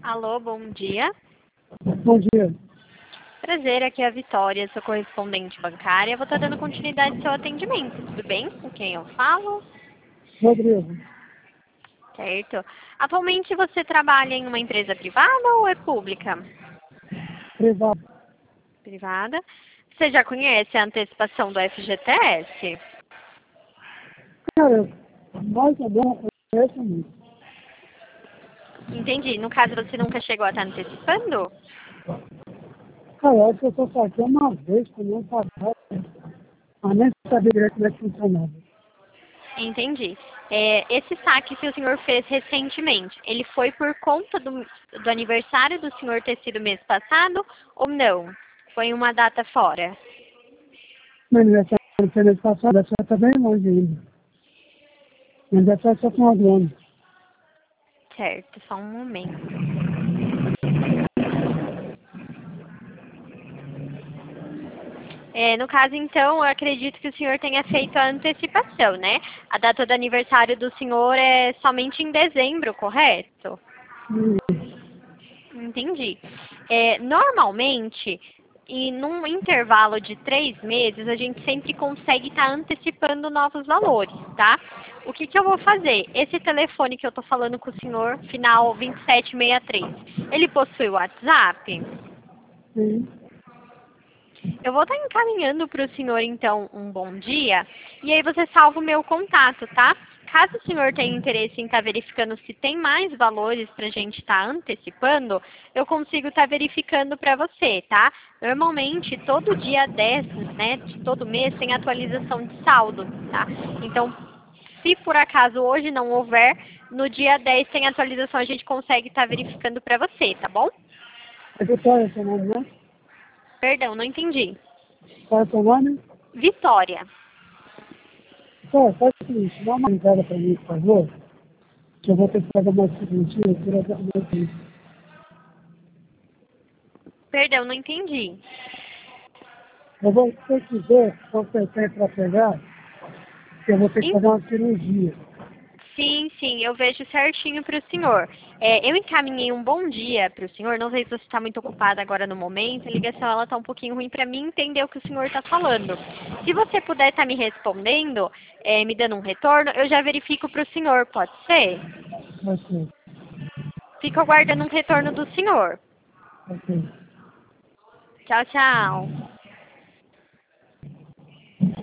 Alô, bom dia. Bom dia, Prazer, aqui é a Vitória, sou correspondente bancária. Vou estar dando continuidade ao seu atendimento, tudo bem? Com quem eu falo? Rodrigo. Certo. Atualmente você trabalha em uma empresa privada ou é pública? Privado. Privada. Você já conhece a antecipação do FGTS? Cara, mais ou menos conheço muito. Entendi. No caso, você nunca chegou a estar antecipando? Cara, acho que eu só saquei uma vez quando eu pagava, mas nem sabia direito como é que funcionava. Entendi. Esse saque que o senhor fez recentemente, ele foi por conta do aniversário do senhor ter sido mês passado ou não? Foi uma data fora? Meu aniversário foi mês passado, essa está bem longe ainda. Meu aniversário é só final do ano. Certo, só um momento. No caso, então, eu acredito que o senhor tenha feito a antecipação, né? A data do aniversário do senhor é somente em dezembro, correto? Entendi. Normalmente, e num intervalo de 3 meses, a gente sempre consegue estar antecipando novos valores, tá? O que eu vou fazer? Esse telefone que eu tô falando com o senhor, final 2763, ele possui WhatsApp? Sim. Eu vou estar encaminhando para o senhor, então, um bom dia, e aí você salva o meu contato, tá? Caso o senhor tenha interesse em estar verificando se tem mais valores para a gente estar antecipando, eu consigo estar verificando para você, tá? Normalmente, todo dia 10, né, de todo mês, tem atualização de saldo, tá? Então, se por acaso hoje não houver, no dia 10 tem atualização, a gente consegue estar verificando para você, tá bom? É Vitória seu nome, né? Perdão, não entendi. Qual é seu nome? Vitória. Cara, faz o seguinte, dá uma ligada para mim, por favor, que eu vou ter que fazer uma cirurgia por exemplo do meu filho. Perdão, não entendi. Eu vou, se você quiser, quando você tem para pegar, que eu vou ter que Em- fazer uma cirurgia. Sim, sim, eu vejo certinho para o senhor. Eu encaminhei um bom dia para o senhor, não sei se você está muito ocupado agora no momento, a ligação ela está um pouquinho ruim para mim entender o que o senhor está falando. Se você puder estar me respondendo, me dando um retorno, eu já verifico para o senhor, pode ser? Ok, Fico aguardando um retorno do senhor. ok. Tchau, tchau.